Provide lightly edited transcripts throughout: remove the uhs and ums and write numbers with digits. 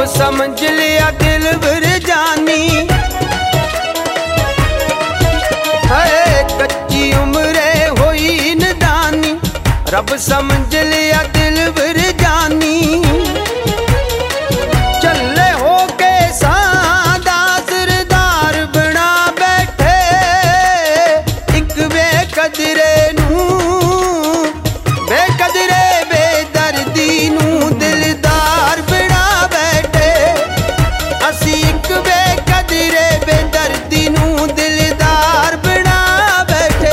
समझ लिया दिल भर जानी, है कच्ची उम्रे होई नदानी, रब समझ लिया दिल भर जानी। चले हो के सादा सरदार बना बैठे, एक बेकदरे नू बेकदरे बेदर्दी नू दिलदार बना बैठे, असी एक बेकदरे बेदर्दी नू दिलदार बना बैठे।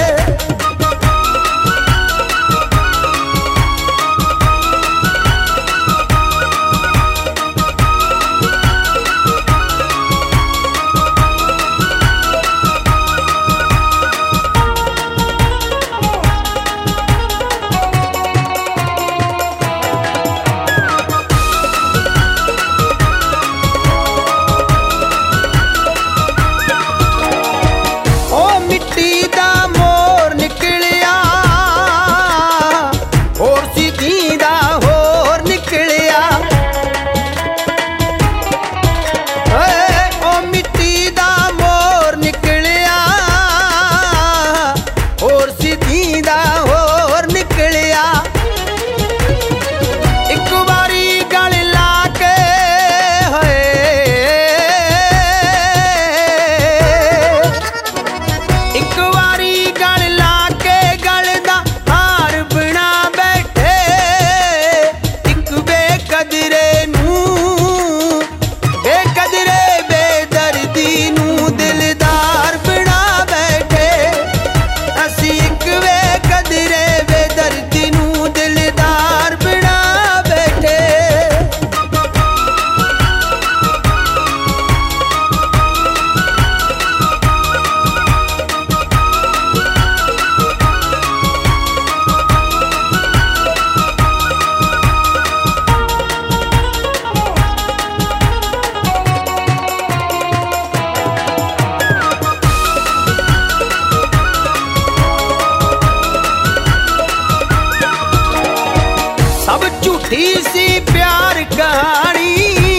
सब झूठी सी प्यार कहानी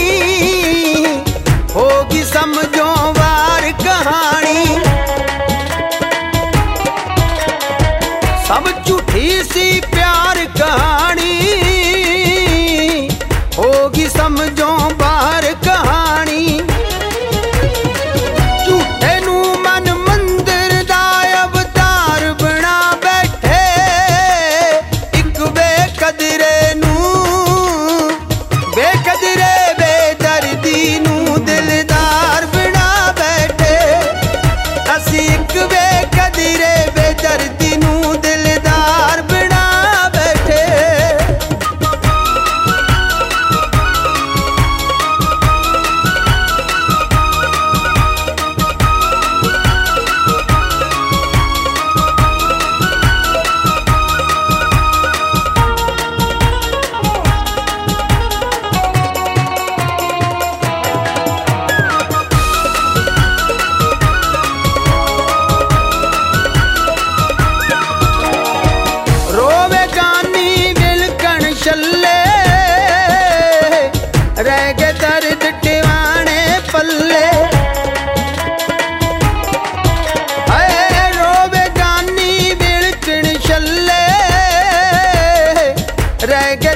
होगी, समझो वार कहानी। सब झूठी सी प्यार कहानी होगी, समझो वार कहानी। झूठे नू मन मंदिर दा अवतार बना बैठे, एक बेकदरे बेकदरे बेदर्दी नू दिलदार बना बैठे, असी एक बेकदरे बेदर्दी नू दिलदार बना बैठे। रह गए दर्द टिवाने पल्ले, रोवे गानी बिलकण छल्ले, रह गए